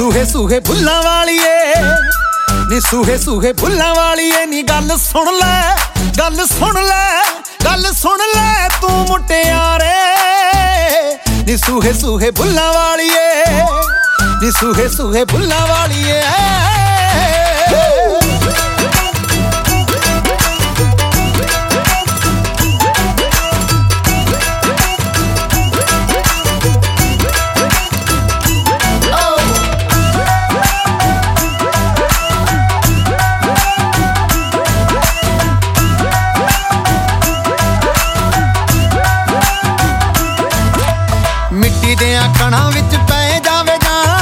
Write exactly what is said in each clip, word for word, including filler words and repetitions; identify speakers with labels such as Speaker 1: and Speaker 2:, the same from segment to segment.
Speaker 1: सूहे सूहे भुल्लां वालिए नी सूहे सूहे भुल्लां वालिए नी गल सुन लै गल सुन लै गल सुन लै तू मुटियारे नी सूहे सूहे भुल्लां वालिए नी सूहे सूहे भुल्लां वालिए मिट्टी दे कणा विच पै जावे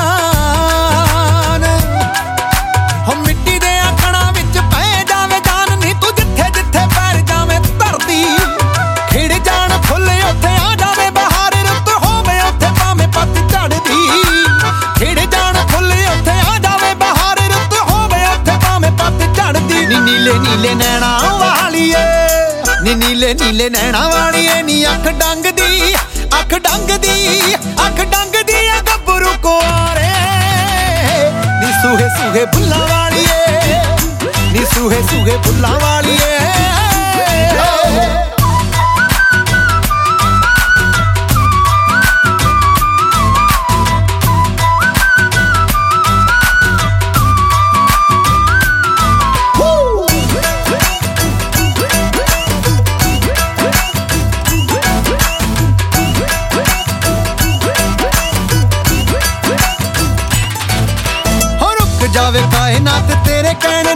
Speaker 1: जान हो मिट्टी दे कणा विच पै जावे जान नी तू जिथे जिथे पैर जावे धरती खिड़ जान फुल उत्थे आ जावे बहार रुत होवे उत्थे भावें पत झड़दी खिड़ जान फुल उत्थे आ जावे बहार रुत होवे उत्थे भावें पत झड़दी नी नीले नीले नैना वालिए नी नीले नीले नैना वालिए नी अख डंग दी अख डंग दी अख डंग दी गब्बरू कुआरे नी सूहे सूहे भुल्लां वालिए नी सूहे सूहे भुल्लां वालिए जावे कायनात तेरे कहने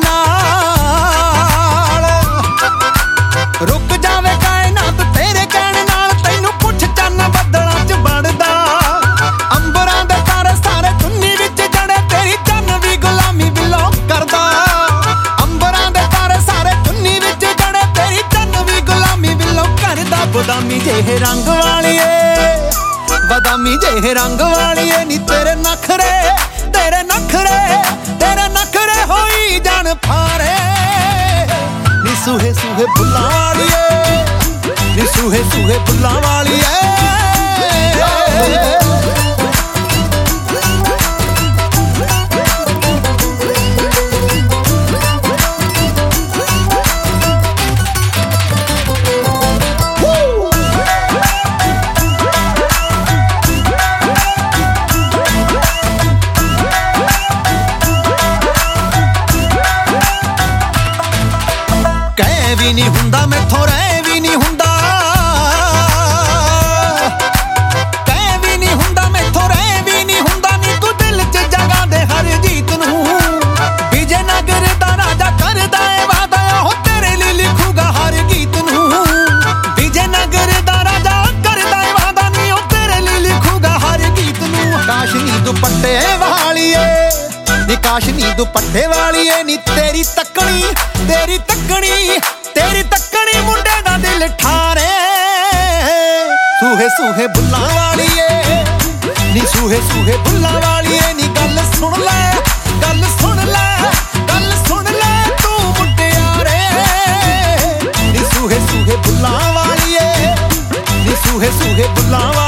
Speaker 1: नाल रुक जावे कायनात तेरे कहने नाल तैनू कुछ चन्न बदलां च बनदा अंबरां दे तारे सारे चुन्नी विच जड़े तेरी चन्न भी गुलामी बिलो करदा अंबरां दे तारे सारे चुन्नी विच जड़े तेरी चन्न भी गुलामी बिलो करदा बदामी जेहे रंग वालिए बदामी जेहे रंग वालिए नी तेरे नखरे तेरे नखरे तेरे नखरे होई जान फारे नी सूहे सूहे भुल्लां वालिए नी सूहे सूहे भुल्लां वालिए भी नहीं हुंदा मैथों रह भी नहीं हुंदा कह भी नहीं हुंदा मैथों रह भी नहीं हुंदा नी तू दिल च जगा दे हर जीत नूं विजय नगर दा राजा करदा ए वादा हो तेरे लिए लिखूगा हर गीत नूं विजय नगर दा राजा करदा ए वादा नी हो तेरे लिए लिखूगा हर गीत नूं काशनी दुपट्टे वालिए नी काशनी दुपट्टे वालिए नी तेरी तकनी तेरी तकनी तेरी तकनी मुंडे दा दिल ठारे सूहे सूहे भुल्लां वालिए नी सूहे सूहे भुल्लां वालिए नी गल सुन लै गल सुन लै गल सुन लै तू मुटियारे नी सूहे सूहे भुल्लां वालिए नी सूहे सूहे भुल्लां